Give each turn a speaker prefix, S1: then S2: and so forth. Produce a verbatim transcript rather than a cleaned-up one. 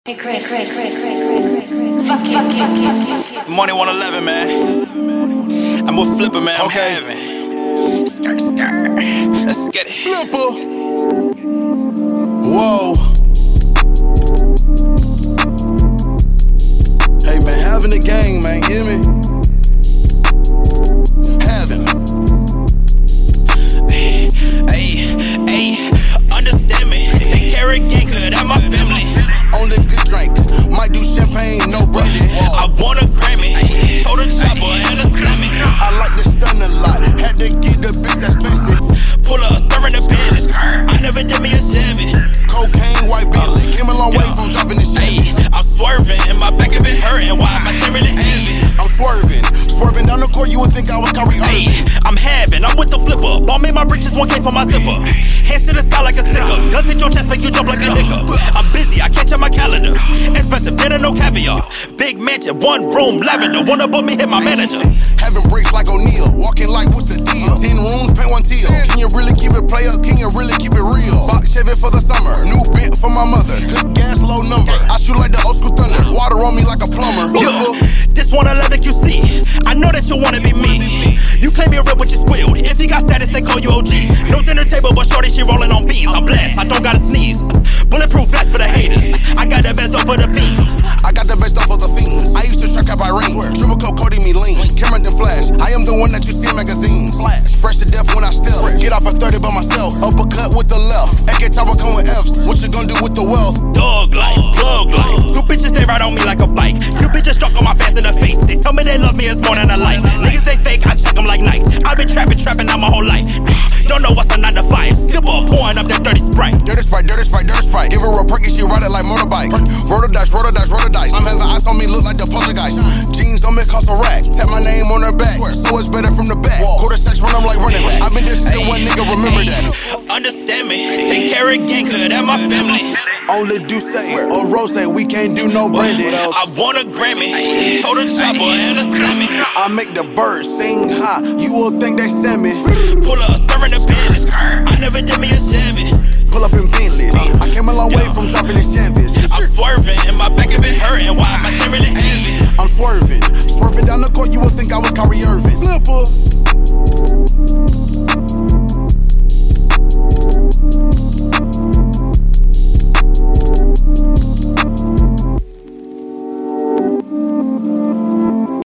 S1: Hey Chris, Chris, Chris, Chris, Chris, Chris. Fuck you, fuck you, fuck you.
S2: Money one eleven, man. I'm a flipper, man. I'm
S3: Okay.
S2: having. Skirt, skirt. Let's get it.
S3: Flipper. Whoa. Hey man, having the gang, man, hear me? Having.
S2: Hey, hey, understand me. They carry gang, cause that's my family.
S3: Only good drink, might do champagne, no brandy.
S2: I want a Grammy, told a chopper and a slammy.
S3: I like to stun a lot, had to get the bitch that's fancy.
S2: Pull up, stirring the business. I never did me a Chevy.
S3: Cocaine, white Billy, came a long way from dropping the
S2: Hey,
S3: Chevy.
S2: I'm swerving, and my back have been hurting. Why am I carrying it heavy?
S3: I'm swerving, swerving down the court, you would think I was Kyrie
S2: Hey,
S3: Irving.
S2: I'm having, I'm with the flipper. Ball me my britches, one K for my zipper. Hands to the sky like a sticker. Guns hit your chest, make you jump like a hiccup. I'm busy, I can't check my calendar. Expensive dinner, no caviar. Big mansion, one room, lavender. Wanna book me, hit my manager.
S3: Having bricks like O'Neal, walking like what's the deal? Ten rooms, paint one teal. Can you really keep it play up? Can you really keep it real? Box Chevy for the summer, new bent for my mother. Good gas, low number. I shoot like the old school thunder. Water on me like a plumber.
S2: Yeah. This one eleven Q C. I know that you wanna be me. You claim you're real, but you squealed. If you got status, they call you O G. No dinner table, but shorty, she rolling on beans. I'm blessed, I don't gotta sneeze. Bulletproof vest for the haters. I got the best off for the fiends.
S3: I got the best off of the fiends. I used to track out Irene. Triple coat coating me lean. Camera then flash. I am the one that you see in magazines. Flash. Fresh to death when I step. Get off at thirty by myself. Uppercut with the left. A K tower come with F's. What you gonna do with the wealth?
S2: Dog life, plug life. Two bitches, they ride on me like a bike. Two bitches struck on my face in the face. They tell me they love me, it's more than a like. Niggas, they fake, I check them like nights. I've been trapping, trapping out my whole life. Don't know what's a nine to five. Skipper pouring up that dirty Sprite.
S3: Dirty Sprite, dirty Sprite, dirty Sprite. Give her a perky, she ride it like motorbike. Roll the dice, roll the dice, roll the dice. I'm having ice on me, look like the poltergeist. Jeans on me cost a rack. Tap my name on her back, so it's better from the back. Quarter sex run, I'm like running back. I've been distant one nigga, remember that.
S2: Understand me, take care of gang, cause that's my family.
S3: Only do say or rose, we can't do no branded.
S2: I want a Grammy, told a chopper and a slammy.
S3: I make the birds sing high, you will think they send me.
S2: Pull up, stirring the